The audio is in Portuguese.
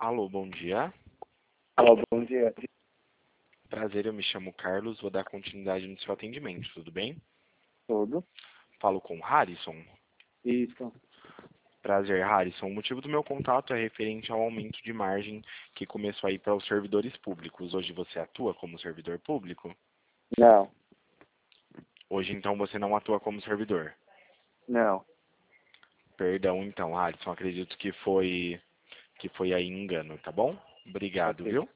Alô, bom dia. Alô, bom dia. Prazer, eu me chamo Carlos, vou dar continuidade no seu atendimento, tudo bem? Tudo? Falo com Harrison. Isso. Prazer, Harrison. O motivo do meu contato é referente ao aumento de margem que começou aí para os servidores públicos. Hoje você atua como servidor público? Não, Hoje, então, você não atua como servidor? não. Perdão, então, Harrison, acredito que foi aí engano, tá bom? Obrigado, Ok. viu?